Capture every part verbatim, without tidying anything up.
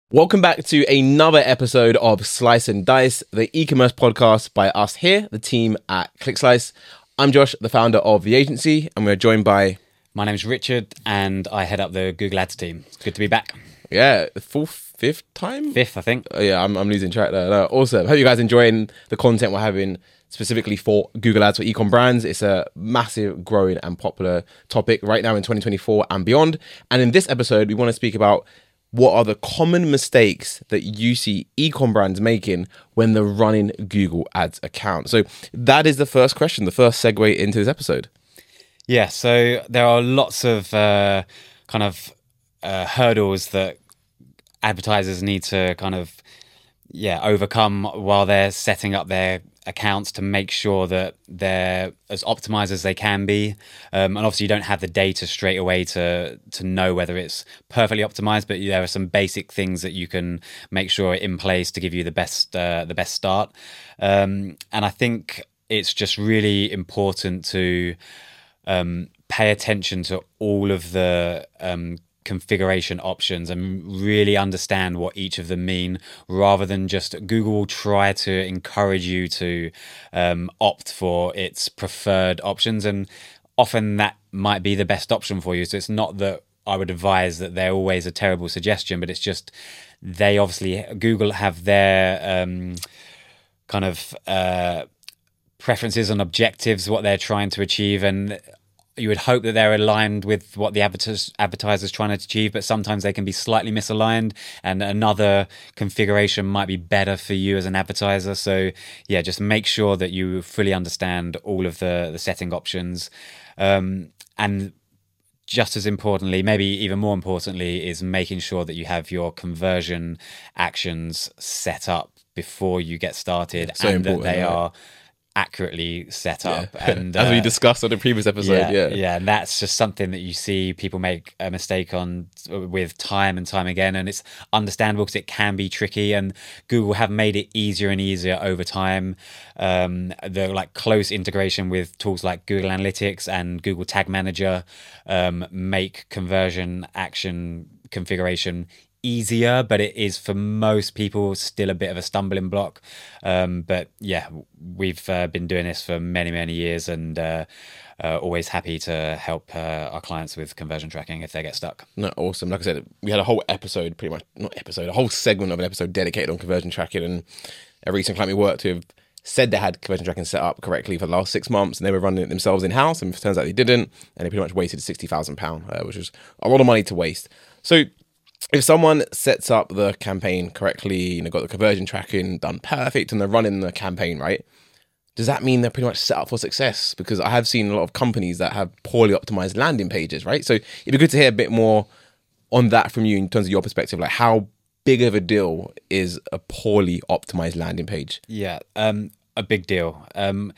Welcome back to another episode of Slice and Dice, the e-commerce podcast by us here, the team at ClickSlice. I'm Josh, the founder of the agency, and we're joined by... My name's Richard, and I head up the Google Ads team. It's good to be back. Yeah, fourth, fifth time? Fifth, I think. Oh, yeah, I'm, I'm losing track there. No, awesome. Hope you guys enjoying the content we're having specifically for Google Ads for e-com brands. It's a massive, growing and popular topic right now in twenty twenty-four and beyond. And in this episode, we want to speak about what are the common mistakes that you see e-com brands making when they're running Google Ads accounts? So that is the first question, the first segue into this episode. Yeah, so there are lots of uh, kind of uh, hurdles that advertisers need to kind of yeah overcome while they're setting up their accounts to make sure that they're as optimized as they can be. Um, and obviously you don't have the data straight away to to know whether it's perfectly optimized, but there are some basic things that you can make sure are in place to give you the best uh, the best start. Um, and I think it's just really important to um, pay attention to all of the um, configuration options and really understand what each of them mean, rather than just Google will try to encourage you to um, opt for its preferred options, and often that might be the best option for you. So it's not that I would advise that they're always a terrible suggestion, but it's just they obviously Google have their um, kind of uh, preferences and objectives, what they're trying to achieve, and you would hope that they're aligned with what the advertiser's trying to achieve, but sometimes they can be slightly misaligned, and another configuration might be better for you as an advertiser. So yeah, just make sure that you fully understand all of the, the setting options. Um, and just as importantly, maybe even more importantly, is making sure that you have your conversion actions set up before you get started, so and that they right? are accurately set up. Yeah. And as uh, we discussed on the previous episode. yeah, Yeah, yeah, and that's just something that you see people make a mistake on with time and time again, and it's understandable because it can be tricky, and Google have made it easier and easier over time. Um, the like close integration with tools like Google Analytics and Google Tag Manager um, make conversion action configuration easier, but it is for most people still a bit of a stumbling block. Um, but yeah, we've uh, been doing this for many, many years, and uh, uh, always happy to help uh, our clients with conversion tracking if they get stuck. No, awesome. Like I said, we had a whole episode, pretty much, not episode, a whole segment of an episode dedicated on conversion tracking, and a recent client we worked with said they had conversion tracking set up correctly for the last six months and they were running it themselves in-house, and it turns out they didn't, and they pretty much wasted sixty thousand pounds, uh, which is a lot of money to waste. So if someone sets up the campaign correctly, you know, got the conversion tracking done perfect, and they're running the campaign right, does that mean they're pretty much set up for success? Because I have seen a lot of companies that have poorly optimized landing pages, right? So it'd be good to hear a bit more on that from you in terms of your perspective. Like, how big of a deal is a poorly optimized landing page? Yeah, um, a big deal. Um,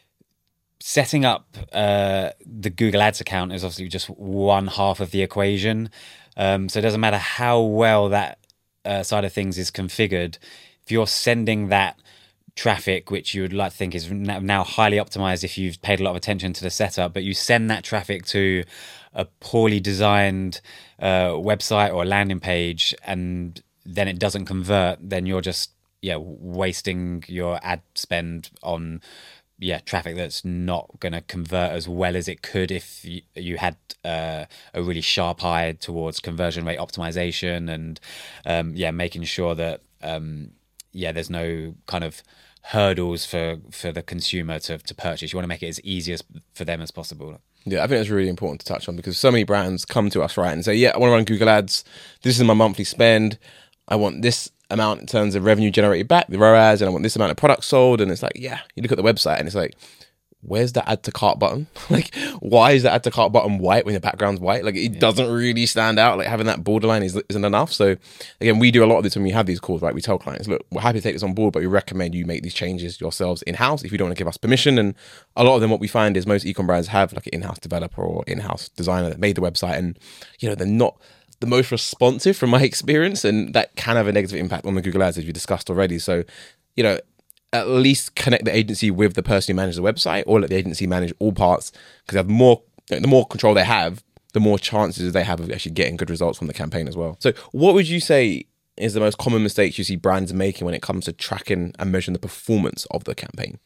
setting up uh, the Google Ads account is obviously just one half of the equation. Um, so it doesn't matter how well that uh, side of things is configured. If you're sending that traffic, which you would like to think is now highly optimized if you've paid a lot of attention to the setup, but you send that traffic to a poorly designed uh, website or landing page, and then it doesn't convert, then you're just yeah wasting your ad spend on yeah traffic that's not going to convert as well as it could if you, you had uh, a really sharp eye towards conversion rate optimization, and um, yeah making sure that um, yeah there's no kind of hurdles for for the consumer to, to purchase. You want to make it as easy as for them as possible. Yeah, I think that's really important to touch on, because so many brands come to us, right, and say, yeah, I want to run Google Ads. This is my monthly spend. I want this amount in terms of revenue generated back, the R O A S, and I want this amount of products sold. And it's like, yeah, you look at the website and it's like, where's the add to cart button? Like, why is the add to cart button white when the background's white? Like, it yeah. doesn't really stand out. Like, having that borderline is, isn't enough. So again, we do a lot of this when we have these calls, right? We tell clients, look, we're happy to take this on board, but we recommend you make these changes yourselves in-house if you don't want to give us permission. And a lot of them, what we find is most e-com brands have like an in-house developer or in-house designer that made the website, and, you know, they're not the most responsive from my experience, and that can have a negative impact on the Google Ads, as we discussed already. So, you know, at least connect the agency with the person who manages the website, or let the agency manage all parts, because the more the more control they have, the more chances they have of actually getting good results from the campaign as well. So what would you say is the most common mistakes you see brands making when it comes to tracking and measuring the performance of the campaign?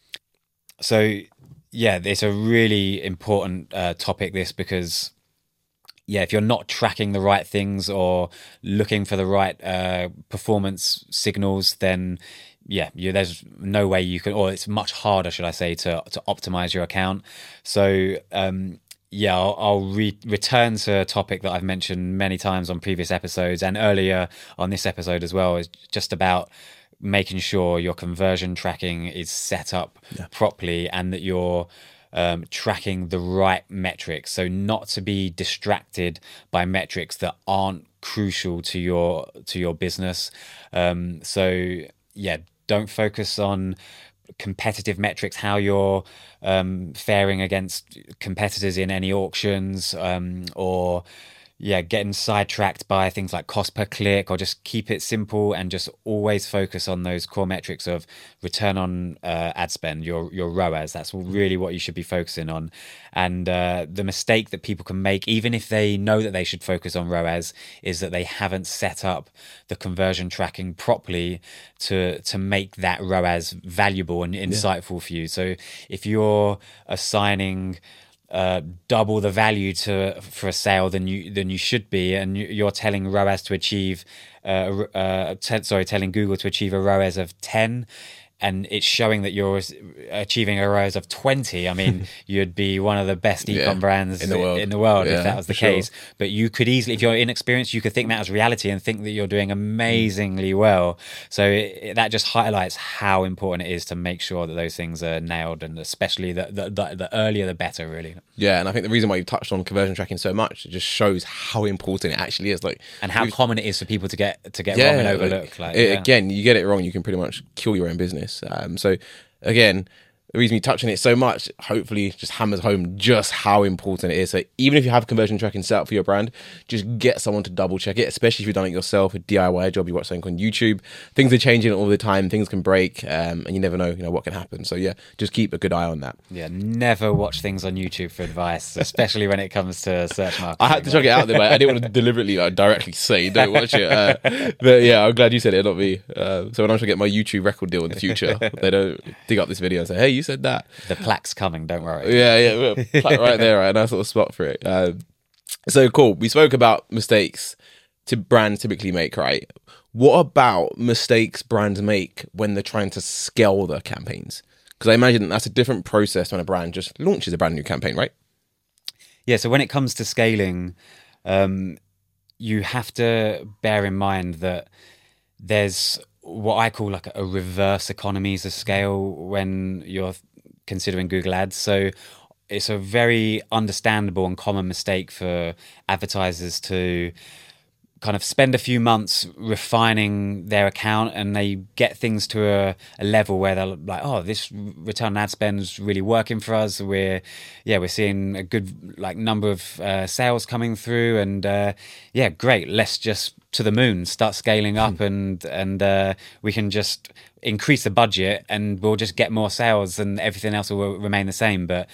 So, yeah, it's a really important uh, topic, this, because, yeah, if you're not tracking the right things or looking for the right uh, performance signals, then, yeah, you, there's no way you can, or it's much harder, should I say, to, to optimize your account. So, um, yeah, I'll, I'll re- return to a topic that I've mentioned many times on previous episodes and earlier on this episode as well, is just about making sure your conversion tracking is set up yeah. properly and that you're um, tracking the right metrics. So not to be distracted by metrics that aren't crucial to your to your business. Um, so yeah, don't focus on competitive metrics, how you're um, faring against competitors in any auctions, um, or yeah, getting sidetracked by things like cost per click, or just keep it simple and just always focus on those core metrics of return on uh, ad spend, your your R O A S. That's really what you should be focusing on. And uh, the mistake that people can make, even if they know that they should focus on R O A S, is that they haven't set up the conversion tracking properly to to make that R O A S valuable and insightful yeah. for you. So if you're assigning Uh, double the value to for a sale than you than you should be, and you, you're telling R O A S to achieve, uh, uh, te- sorry, telling Google to achieve a R O A S of ten, and it's showing that you're achieving a R O A S of twenty. I mean, you'd be one of the best e-com yeah, brands in the world, in the world yeah, if that was the case. Sure. But you could easily, if you're inexperienced, you could think that as reality and think that you're doing amazingly well. So it, it, that just highlights how important it is to make sure that those things are nailed, and especially the the, the, the earlier the better, really. Yeah, and I think the reason why you touched on conversion tracking so much, it just shows how important it actually is. Like, and how common it is for people to get to get yeah, wrong and overlook. Like, like it, yeah. Again, you get it wrong, you can pretty much kill your own business. Um, so again, the reason we touch on it so much, hopefully just hammers home just how important it is. So even if you have conversion tracking set up for your brand, just get someone to double check it, especially if you've done it yourself, a D I Y job, you watch something on YouTube. Things are changing all the time, things can break, um, and you never know, you know, what can happen. So yeah, just keep a good eye on that. Yeah, never watch things on YouTube for advice, especially when it comes to search marketing. I had to chuck it out there, but I didn't want to deliberately like, directly say don't watch it. Uh, but yeah, I'm glad you said it, not me. Uh, so when I'm trying to get my YouTube record deal in the future, they don't dig up this video and say, hey, you said that. The plaque's coming, don't worry. Yeah, yeah, plaque right there, right? Nice little spot for it. Um, so cool. We spoke about mistakes to brands typically make, right? What about mistakes brands make when they're trying to scale their campaigns? Because I imagine that's a different process when a brand just launches a brand new campaign, right? Yeah, so when it comes to scaling, um, you have to bear in mind that there's what I call like a reverse economies of scale when you're considering Google Ads. So it's a very understandable and common mistake for advertisers to kind of spend a few months refining their account, and they get things to a, a level where they're like, oh, this return on ad spend is really working for us. We're, yeah, we're seeing a good like number of uh, sales coming through, and uh, yeah, great. Let's just to the moon, start scaling up, and and uh, we can just increase the budget, and we'll just get more sales, and everything else will remain the same. But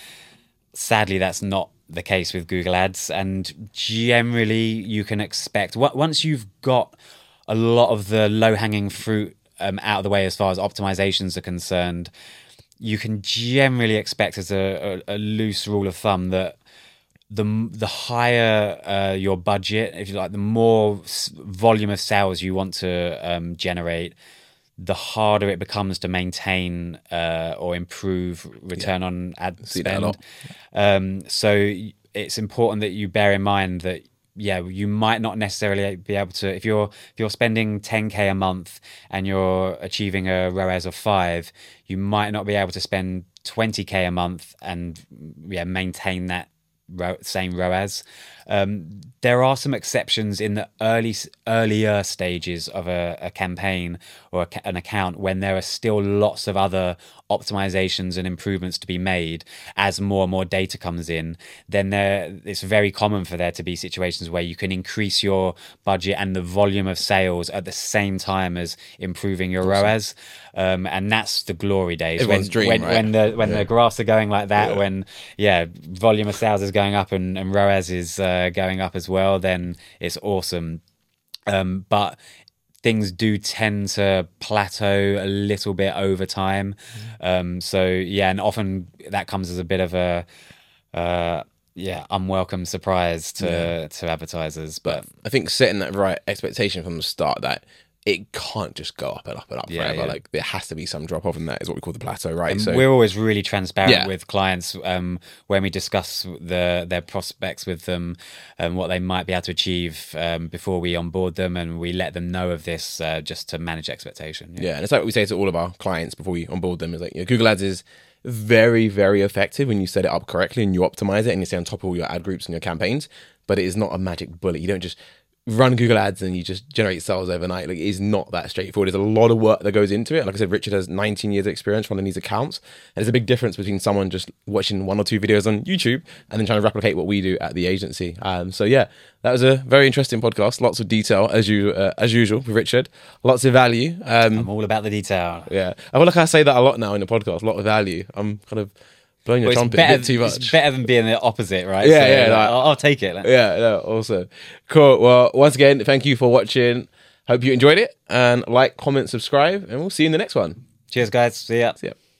sadly, that's not the case with Google Ads, and generally you can expect once you've got a lot of the low-hanging fruit um, out of the way as far as optimizations are concerned, you can generally expect, as a, a, a loose rule of thumb, that the the higher uh, your budget, if you like, the more volume of sales you want to um, generate, the harder it becomes to maintain uh, or improve return yeah. on ad See spend. Um, so it's important that you bear in mind that, yeah, you might not necessarily be able to, if you're if you're spending ten K a month and you're achieving a R O A S of five, you might not be able to spend twenty K a month and yeah maintain that same R O A S. Um, there are some exceptions in the early earlier stages of a, a campaign or a, an account when there are still lots of other optimizations and improvements to be made. As more and more data comes in, then there it's very common for there to be situations where you can increase your budget and the volume of sales at the same time as improving your awesome. R O A S. Um, and that's the glory days. Everyone's when, dream, when, right? when the when yeah. the graphs are going like that, yeah. when yeah, volume of sales is going up and, and R O A S is uh, going up as well, then it's awesome. Um, but things do tend to plateau a little bit over time. Um, so yeah, and often that comes as a bit of a uh, yeah unwelcome surprise to yeah. to advertisers. But, but I think setting that right expectation from the start that it can't just go up and up and up yeah, forever. Yeah. Like there has to be some drop off, and that is what we call the plateau, right? And so we're always really transparent yeah. with clients um, when we discuss the their prospects with them and what they might be able to achieve um, before we onboard them, and we let them know of this uh, just to manage expectation. Yeah. yeah, and it's like what we say to all of our clients before we onboard them is like, you know, Google Ads is very, very effective when you set it up correctly and you optimize it and you stay on top of all your ad groups and your campaigns. But it is not a magic bullet. You don't just run Google Ads and you just generate sales overnight. Like, it is not that straightforward. There's a lot of work that goes into it. Like I said, Richard has nineteen years of experience running these accounts. And there's a big difference between someone just watching one or two videos on YouTube and then trying to replicate what we do at the agency. Um, so yeah, that was a very interesting podcast. Lots of detail as you uh, as usual with Richard. Lots of value. Um, I'm all about the detail. Yeah, I feel like I say that a lot now in the podcast. A lot of value. I'm kind of blowing your well, trumpet better, a bit too much. It's better than being the opposite, right? Yeah, so, yeah. Like, Like, I'll, I'll take it. Yeah, no, awesome. Cool. Well, once again, thank you for watching. Hope you enjoyed it. And like, comment, subscribe, and we'll see you in the next one. Cheers, guys. See ya. See ya.